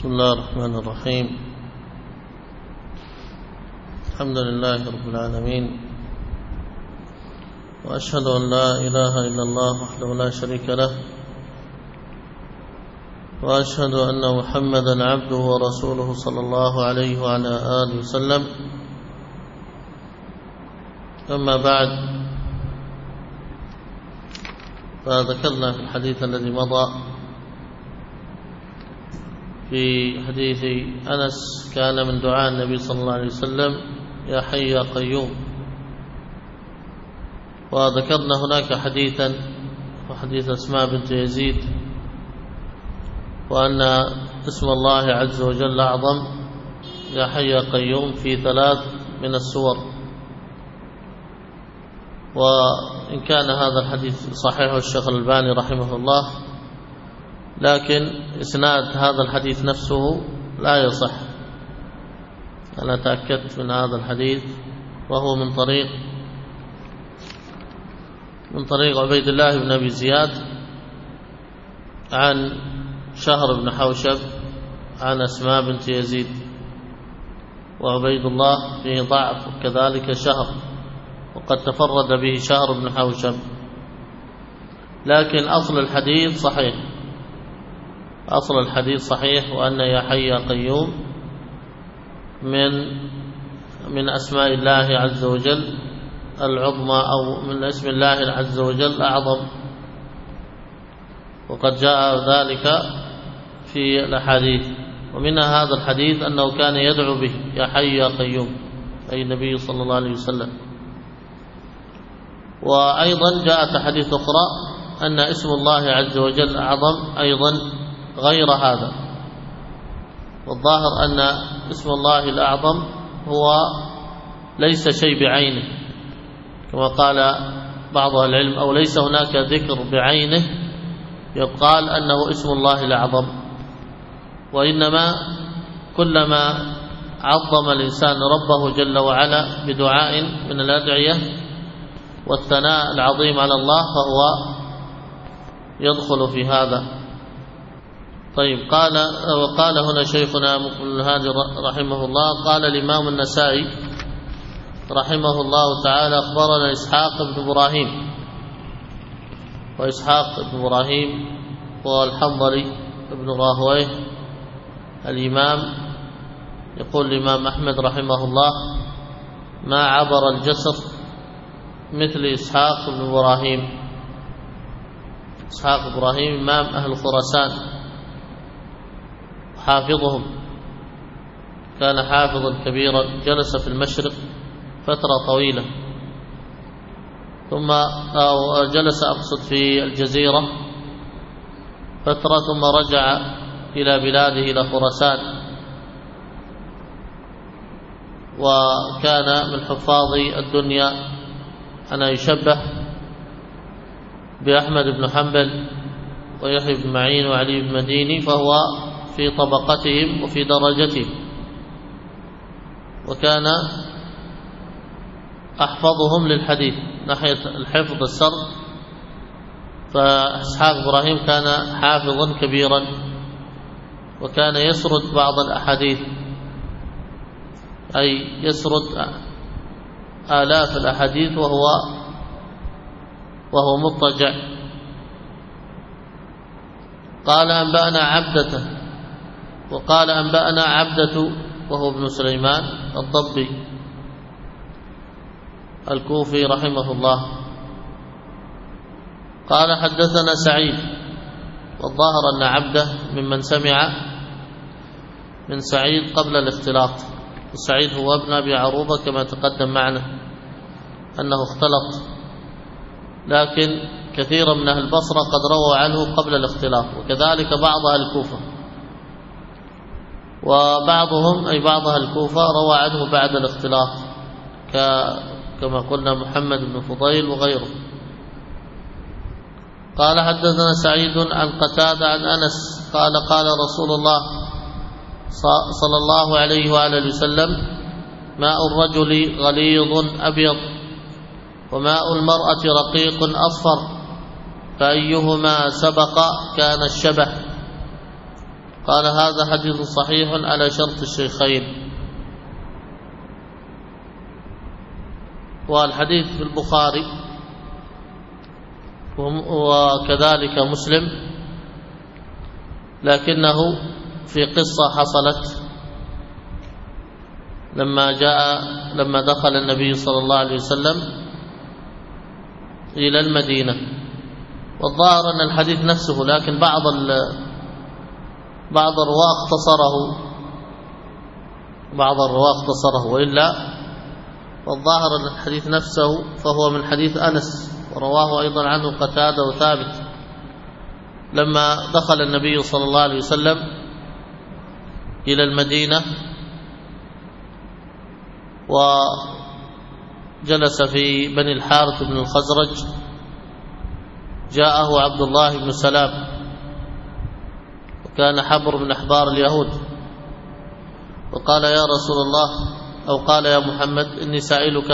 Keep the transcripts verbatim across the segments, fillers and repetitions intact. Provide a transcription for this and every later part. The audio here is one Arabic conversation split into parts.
بسم الله الرحمن الرحيم. الحمد لله رب العالمين، وأشهد أن لا إله إلا الله وحده لا شريك له، وأشهد أن محمدا عبده ورسوله صلى الله عليه وعلى آله وسلم. أما بعد، فذكرنا في الحديث الذي مضى في حديث أنس كان من دعاء النبي صلى الله عليه وسلم يا حي يا قيوم. وذكرنا هناك حديثا وحديث أسماء بنت يزيد، وأن اسم الله عز وجل أعظم يا حي يا قيوم في ثلاث من السور. وإن كان هذا الحديث صحيح الشيخ الألباني رحمه الله، لكن إسناد هذا الحديث نفسه لا يصح. أنا تأكدت من هذا الحديث، وهو من طريق من طريق عبيد الله بن أبي زياد عن شهر بن حوشب عن أسماء بنت يزيد، وعبيد الله فيه ضعف، وكذلك شهر، وقد تفرد به شهر بن حوشب، لكن أصل الحديث صحيح. أصل الحديث صحيح، وأن يا حي يا قيوم من من أسماء الله عز وجل العظمى، أو من اسم الله عز وجل أعظم، وقد جاء ذلك في الأحاديث. ومنها هذا الحديث أنه كان يدعو به يا حي يا قيوم، أي النبي صلى الله عليه وسلم. وأيضا جاءت أحاديث أخرى أن اسم الله عز وجل أعظم أيضا غير هذا. والظاهر أن اسم الله الأعظم هو ليس شيء بعينه كما قال بعض أهل العلم، أو ليس هناك ذكر بعينه يقال أنه اسم الله الأعظم، وإنما كلما عظم الإنسان ربه جل وعلا بدعاء من الأدعية والثناء العظيم على الله فهو يدخل في هذا. طيب، قال وقال هنا شيخنا مقبل الهادي رحمه الله، قال الإمام النسائي رحمه الله تعالى أخبرنا إسحاق بن إبراهيم، وإسحاق بن إبراهيم هو الحنظلي بن راهويه الإمام. يقول الإمام أحمد رحمه الله ما عبر الجسر مثل إسحاق بن إبراهيم. إسحاق إبراهيم إمام أهل خراسان، حافظهم، كان حافظا كبيرا، جلس في المشرق فترة طويلة، ثم أو جلس أقصد في الجزيرة فترة، ثم رجع إلى بلاده إلى خراسان، وكان من حفاظ الدنيا. أنا يشبه بأحمد بن حنبل ويحيى بن معين وعلي بن مديني، فهو في طبقتهم وفي درجتهم، وكان أحفظهم للحديث ناحية الحفظ السرد. فإسحاق إبراهيم كان حافظا كبيرا، وكان يسرد بعض الأحاديث، أي يسرد آلاف الأحاديث وهو وهو مضطجع. قال أنبأنا عبدة، وقال أنبأنا عبدة وهو ابن سليمان الضبي الكوفي رحمه الله. قال حدثنا سعيد، والظاهر أن عبده ممن سمع من سعيد قبل الاختلاط. سعيد هو ابن أبي عروبة كما تقدم معنا أنه اختلط، لكن كثيرا من أهل البصرة قد رووا عنه قبل الاختلاط، وكذلك بعض أهل الكوفة، وبعضهم أي بعض أهل الكوفة روى عنه بعد الاختلاط، كما قلنا محمد بن فضيل وغيره. قال حدثنا سعيد عن قتادة عن أنس قال قال رسول الله صلى الله عليه وآله وسلم ماء الرجل غليظ أبيض، وماء المرأة رقيق أصفر، فأيهما سبق كان الشبه. قال هذا حديث صحيح على شرط الشيخين. والحديث في البخاري وكذلك مسلم، لكنه في قصة حصلت لما جاء لما دخل النبي صلى الله عليه وسلم إلى المدينة. والظاهر أن الحديث نفسه، لكن بعض بعض الرواة اختصره بعض الرواة اختصره وإلا والظاهر أن الحديث نفسه فهو من حديث أنس، ورواه أيضا عنه قتادة وثابت. لما دخل النبي صلى الله عليه وسلم إلى المدينة وجلس في بني الحارث بن الخزرج، جاءه عبد الله بن سلام، وكان حبر من أحبار اليهود، وقال يا رسول الله، أو قال يا محمد إني سائلك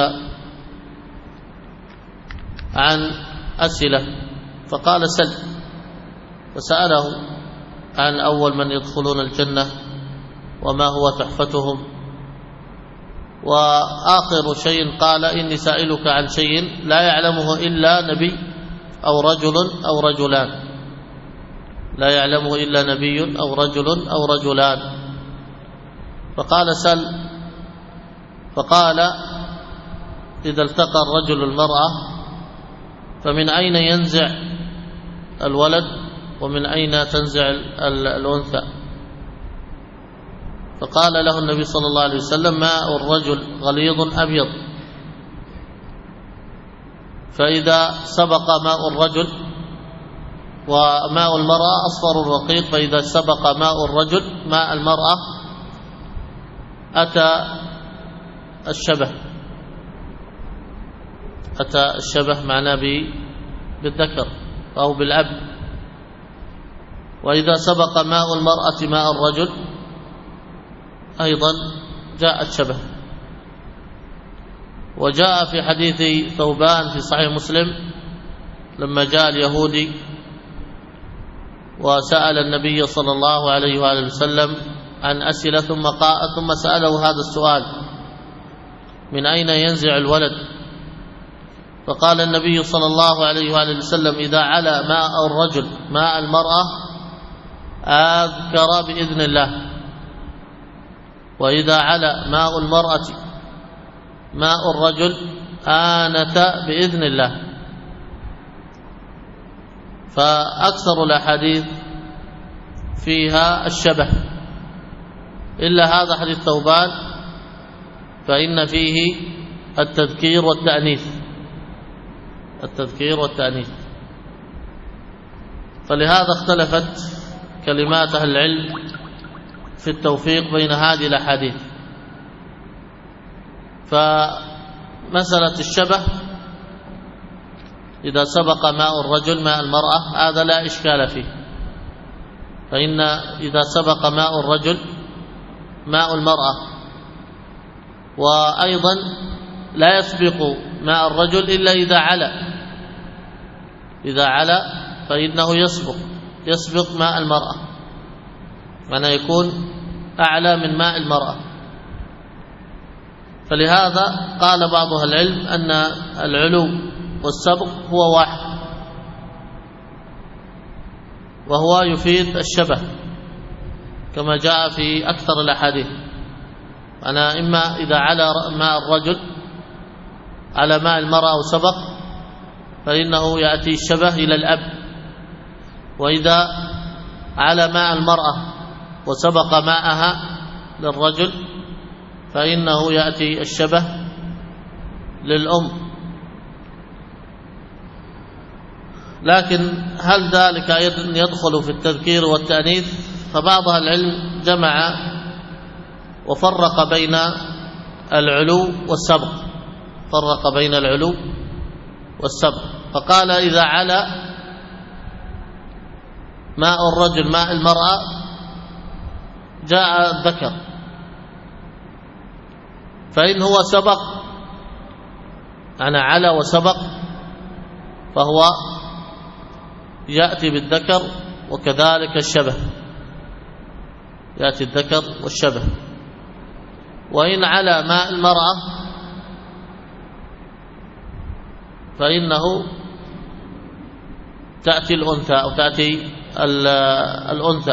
عن أسئلة. فقال سل، فسأله عن أول من يدخلون الجنة وما هو تحفتهم، وآخر شيء قال إني سائلك عن شيء لا يعلمه إلا نبي أو رجل أو رجلان، لا يعلمه إلا نبي أو رجل أو رجلان. فقال سل، فقال إذا التقى الرجل المرأة فمن أين ينزع الولد ومن أين تنزع الأنثى؟ فقال له النبي صلى الله عليه وسلم ماء الرجل غليظ أبيض، فإذا سبق ماء الرجل، وماء المرأة أصفر رقيق، فإذا سبق ماء الرجل ماء المرأة أتى الشبه أتى الشبه معناه بالذكر أو بالأب. وإذا سبق ماء المرأة ماء الرجل أيضا جاء الشبه. وجاء في حديث ثوبان في صحيح مسلم لما جاء اليهودي وسأل النبي صلى الله عليه وآله وسلم عن أسئلة، ثم قال ثم سأله هذا السؤال من أين ينزع الولد؟ فقال النبي صلى الله عليه وآله وسلم إذا علا ماء الرجل ماء المرأة أذكر بإذن الله، وإذا علا ماء المرأة ماء الرجل آنت بإذن الله. فأكثر الأحاديث فيها الشبه، إلا هذا حديث ثوبان فإن فيه التذكير والتأنيث التذكير والتأنيث فلهذا اختلفت كلمات أهل العلم في التوفيق بين هذه الأحاديث. فمسألة الشبه إذا سبق ماء الرجل ماء المرأة هذا لا إشكال فيه، فإن إذا سبق ماء الرجل ماء المرأة، وأيضا لا يسبق ماء الرجل إلا إذا علا إذا علا فإنه يسبق يسبق ماء المرأة، معنى يكون أعلى من ماء المرأة. فلهذا قال بعض أهل العلم أن العلو والسبق هو واحد، وهو يفيد الشبه كما جاء في أكثر الأحاديث. أنا إما إذا على ماء الرجل على ماء المرأة وسبق فإنه يأتي الشبه إلى الأب، وإذا على ماء المرأة وسبق ماءها للرجل فإنه يأتي الشبه للأم. لكن هل ذلك يدخل في التذكير والتأنيث؟ فبعض العلم جمع وفرق بين العلو والسبق فرق بين العلو والسبق فقال إذا علا ماء الرجل ماء المرأة جاء الذكر، فإن هو سبق أنا علا وسبق فهو يأتي بالذكر، وكذلك الشبه يأتي الذكر والشبه. وإن على ماء المرأة فإنه تأتي الأنثى أو تأتي الأنثى.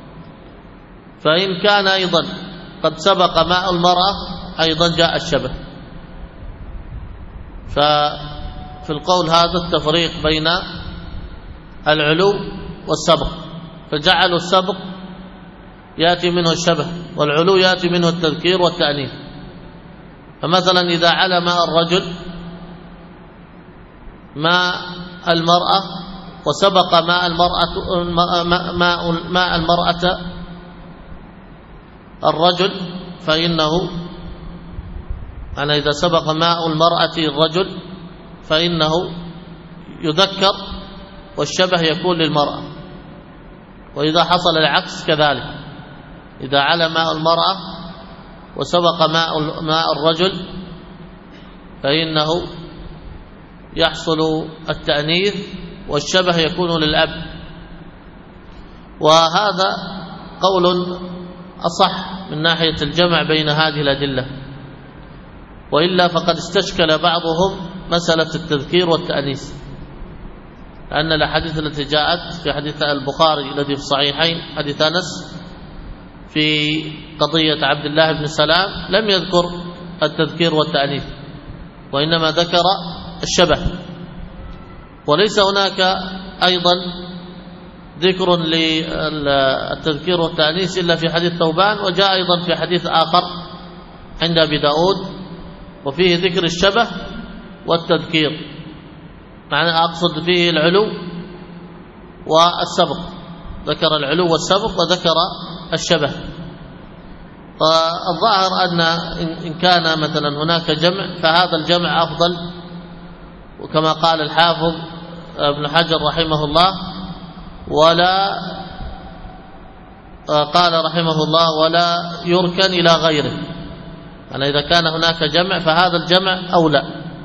فإن كان أيضا قد سبق ماء المرأة أيضا جاء الشبه. ففي القول هذا التفريق بين العلو والسبق، فجعلوا السبق يأتي منه الشبه والعلو يأتي منه التذكير والتأنيث. فمثلا إذا على ماء الرجل ماء المرأة وسبق ماء المرأة ماء ماء المرأة الرجل فإنه أنا إذا سبق ماء المرأة الرجل فإنه يذكر والشبه يكون للمرأة. وإذا حصل العكس كذلك، إذا على ماء المرأة وسبق ماء ماء الرجل فإنه يحصل التأنيث والشبه يكون للأب. وهذا قول أصح من ناحية الجمع بين هذه الأدلة، وإلا فقد استشكل بعضهم مسألة التذكير والتأنيث، لأن الأحاديث التي جاءت في حديث البخاري الذي في الصحيحين حديث أنس في قضية عبد الله بن سلام لم يذكر التذكير والتأنيث، وإنما ذكر الشبه. وليس هناك أيضا ذكر للتذكير والتأنيث إلا في حديث ثوبان، وجاء أيضا في حديث آخر عند أبي داود وفيه ذكر الشبه والتذكير، معنى أقصد فيه العلو والسبق، ذكر العلو والسبق وذكر الشبه. فالظاهر أن إن كان مثلا هناك جمع فهذا الجمع أفضل، وكما قال الحافظ ابن حجر رحمه الله ولا قال رحمه الله ولا يركن إلى غيره، يعني إذا كان هناك جمع فهذا الجمع أولى.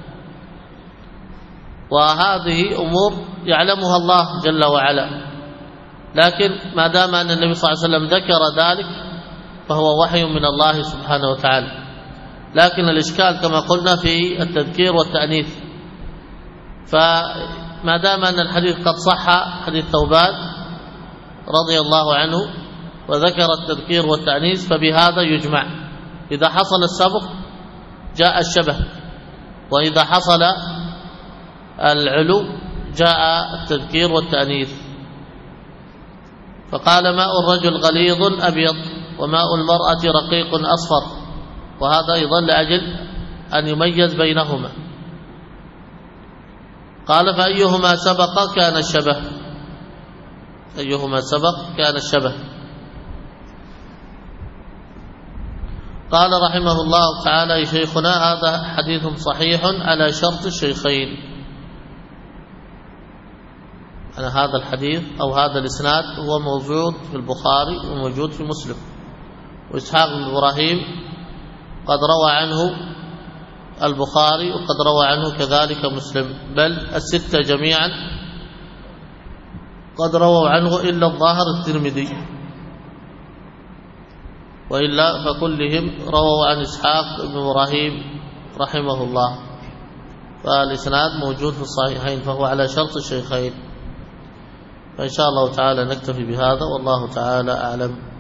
وهذه أمور يعلمها الله جل وعلا، لكن ما دام أن النبي صلى الله عليه وسلم ذكر ذلك فهو وحي من الله سبحانه وتعالى. لكن الإشكال كما قلنا في التذكير والتأنيث، فما دام أن الحديث قد صح حديث ثوبان رضي الله عنه وذكر التذكير والتأنيث فبهذا يجمع. إذا حصل السبق جاء الشبه، وإذا حصل العلو جاء التذكير والتأنيث. فقال ماء الرجل غليظ أبيض وماء المرأة رقيق أصفر، وهذا أيضا لأجل أن يميز بينهما. قال فأيهما سبق كان الشبه، أيهما سبق كان الشبه. قال رحمه الله تعالى شيخنا هذا حديث صحيح على شرط الشيخين. أنا هذا الحديث أو هذا الإسناد هو موجود في البخاري وموجود في مسلم، وإسحاق بن إبراهيم قد روى عنه البخاري وقد روى عنه كذلك مسلم، بل الستة جميعا قد رووا عنه إلا الظاهر الترمذي، وإلا فكلهم رووا عن إسحاق بن إبراهيم رحمه الله. فالإسناد موجود في الصحيحين فهو على شرط الشيخين. فإن شاء الله تعالى نكتفي بهذا، والله تعالى أعلم.